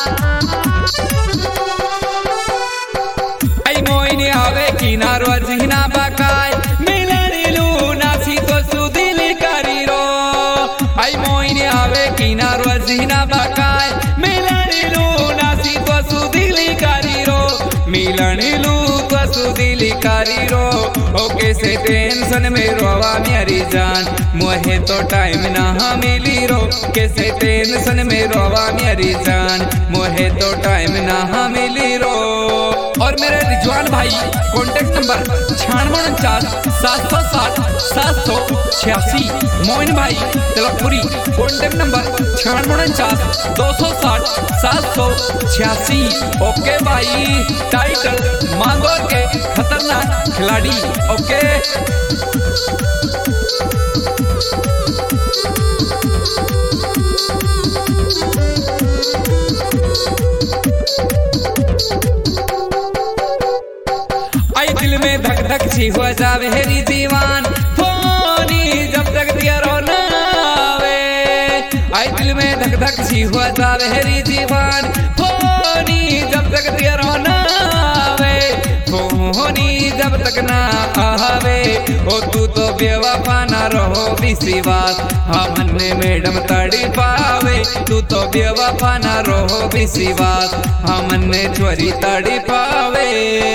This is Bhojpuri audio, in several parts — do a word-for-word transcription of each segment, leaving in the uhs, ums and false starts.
आई मोइनी आवे किनारो जिना बकाय मिलनी लूना सी तो सुदिल करीरो आई मोइनी आवे किनारो जिना बकाय मिलनी लूना सी तो सुदिल करीरो मिलनी लू तो सुदिल करीरो ओके से टेंशन में रोवा मेरी जान मोहे तो टाइम ना मिली रो कैसे टेंशन में रोवा मेरी जान मोहे तो टाइम ना मिली रो। और मेरे रिजवान भाई कॉन्टेक्ट नंबर छियानवे उनचास सात सौ साठ सात सौ छियासी। मोइन भाई तिलकपुरी कॉन्टेक्ट नंबर छियानवे उनचास दो सौ साठ सात सौ छियासी। ओके भाई टाइटल मांगोर के खतरनाक खिलाड़ी। ओके दिल में धक धक सी हो जावे हेरी दीवान फोनी जब तक दिया रो ना आवे। आई दिल में धक धक सी हो जावे हेरी दीवान फोनी जब तक दिया रो ना आवे फोनी जब तक ना आवे। ओ तू तो बेवफा ना रहो विश्वास हमन मैडम तड़ी पावे तू तो बेवफा ना रहो विश्वास हमन छोरी तड़ी पावे।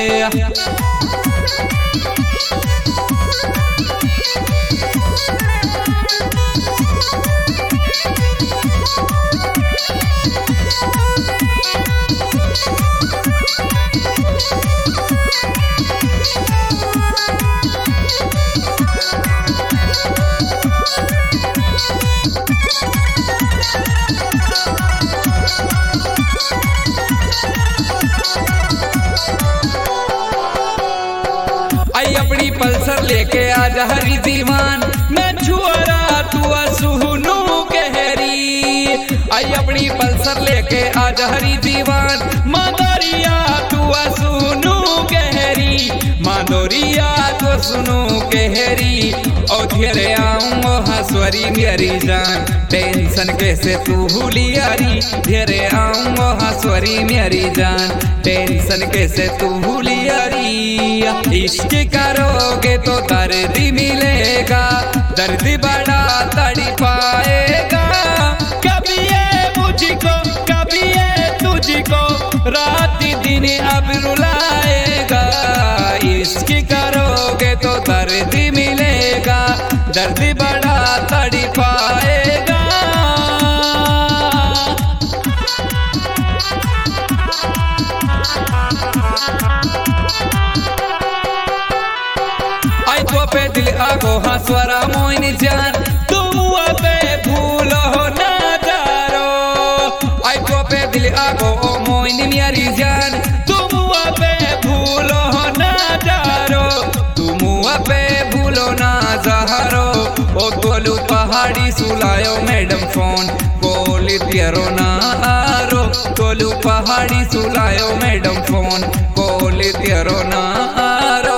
आई अपनी पल्सर लेके आजा हरी दीवान मैं छुआरा तू सुनू कहरी। आई अपनी पल्सर लेके आजा हरी दीवान मादोरिया तू सुनू कहरी मादोरिया तो सुनू कहरी। और घेरे आऊंगो हंसवरी मेरी जान टेंशन कैसे तू भूलियारी घेरे आऊंगो हंसवरी मेरी जान टेंशन कैसे तू भूलियारी। इश्क करोगे तो दर्द मिलेगा दर्द बड़ा तड़ी पाएगा कभी ये मुझको कभी ये तुझको रात दिन अब रुलाएगा। इश्क करोगे तो दर्द मिलेगा दर्द बड़ा तड़ी पाएगा। आई तो पे दिल आगो हंसवरा मोइन जान तुम पे भूलो ना जारो। आई तो पे दिल आगो ओ मोइन मेरी जान तुम पे भूलो ना जारो तुम पे भूलो ना जारो। ओ गोलू पहाड़ी सुलायो मैडम फोन कोली तेरो ना आरो गोलू पहाड़ी सुलायो मैडम फोन कोली तेरो ना आरो।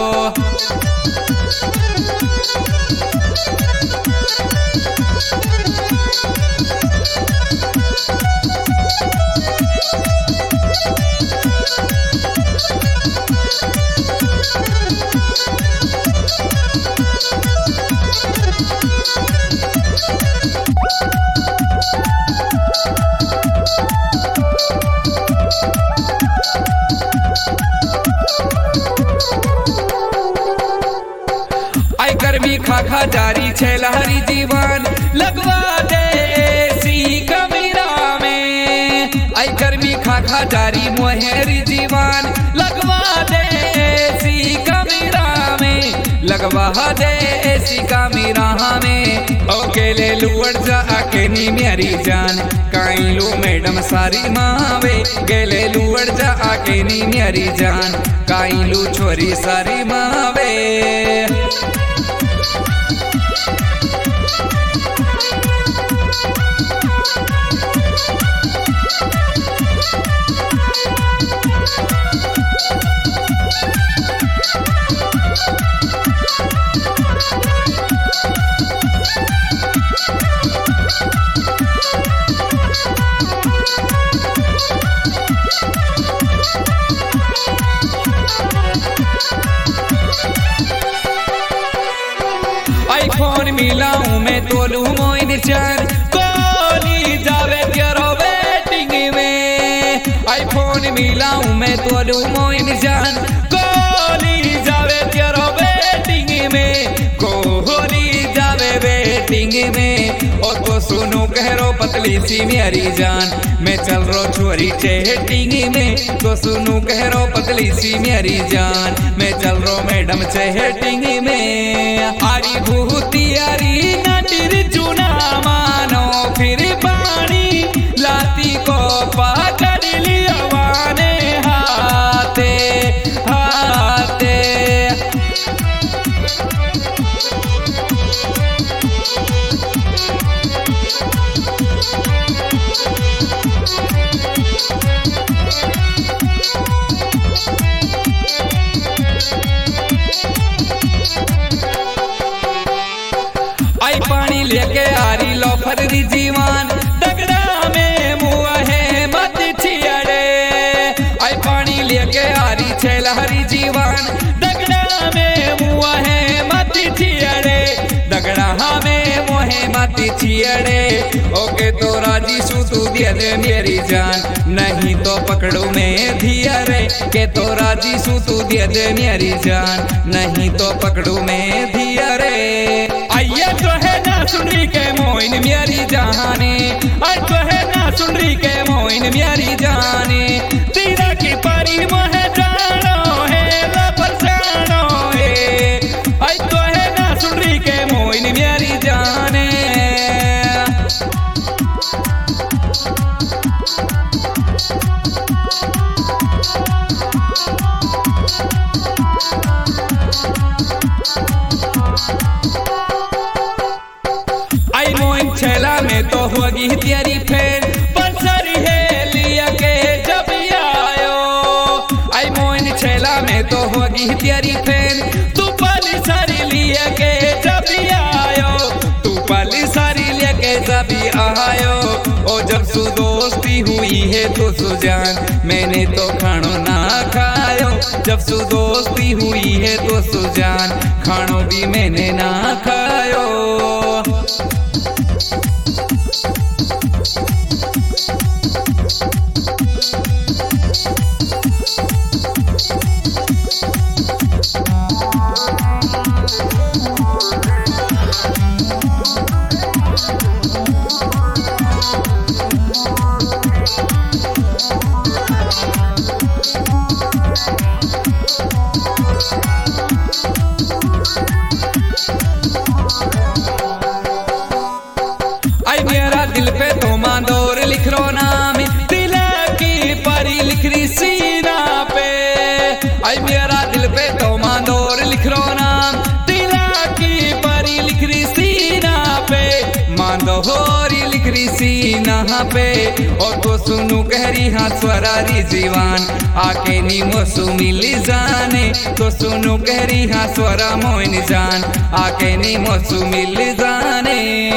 आई गर्मी खाखा जारी छे लहरी दीवान लगवा दे एसी कमरा में। आई गर्मी खाखा जारी मोहेरी दीवान लगवा दे एसी कमरा में लगवा दे एसी कमरा में। ओके ले लुअड़ जा आके नी मेरी जान काई लू मैडम सारी मावे गेले लुअड़ जा आके नी मेरी जान काई लू छोरी सारी मावे। में तोलू मोइन जान कोली जावे तेरो वेटिंग में आईफोन मिलाऊं मैं तोलू मोइन जान कोली जावे तेरो वेटिंग में कोली जावे वेटिंग में और तो सुनो कह रो पतली सी मेरी जान मैं चल रो छोरी चेटिंग में तो सुनो कह रो पतली सी मेरी जान मैं चल रो मैडम चेटिंग में आरी भूती आरी नटीर चुना मानो फिर पानी लाती को पकड़ लिया वाने हाथे हाथे आई पानी लेके आरी लो फररी जीवान दगड़ा में मुआ है मत छियड़े आई पानी लेके आरी छेलहरी जीवान दगड़ा में मुआ है मत छियड़े दगड़ा में मोहे मत छियड़े ओके तो राजी सू तू दे दे मेरी जान नहीं तो पकड़ो मैं धियरे के तो राजी सू तू दे दे मेरी जान नहीं तो पकड़ो मैं धियरे आइए तो है ना सुनरी के मोइन मेरी जाने आज तो है ना सुनरी के मोइन मेरी जाने तेरा की परी मोह जानो है लपर जानो है आज तो है ना सुनरी के मोइन मेरी जाने आई मोइन छेला में तो होगी तेरी फेर पसरी है लिया के जब आयो आई मोइन छेला में तो होगी तेरी फेर तू पली सारी लिया के जब आयो तू पली सारी लेके जब आयो ओ जब सु दोस्ती हुई है तो सुजान मैंने तो खानो ना खायो जब सु दोस्ती हुई है तो सुजान खानो भी मैंने ना खायो आई मेरा दिल पे तो मांदोर लिख रो नाम दिल की परी लिख रही सीना पे आई मेरा दिल पे तो मांदोर लिख रो नाम दिल की परी लिख रही सीना पे मांदोरी लिख रही सीना पे और तो सुनू कह रही हाँ स्वरारी जीवान आके नी मोसू मिली जाने तो सुनू कह रही हाँ स्वरा मोइन जान आके नी मोसू मिली जाने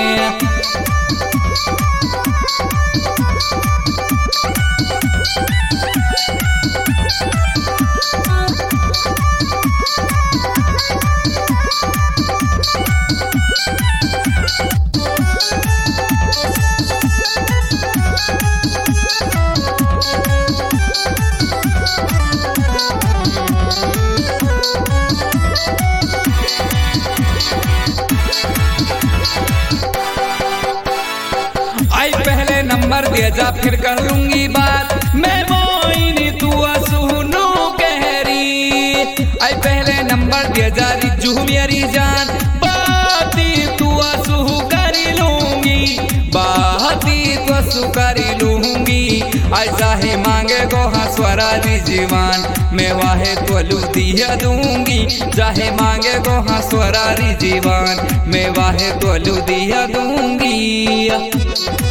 आई पहले नंबर दे जा फिर कर लूंगी बात मैं मोइनी तू सुनो कहरी आई पहले नंबर दे जा रिज्जू मेरी जान बाती तू सुहू करी लूंगी बाती तो सु करी लूंगी आई चाहे मांगे गो हाँ स्वरारी जीवान मैं वाहे तो लू दिया दूंगी चाहे मांगे गो हाँ स्वरारी जीवान मैं वाहे तो लू दिया दूंगी।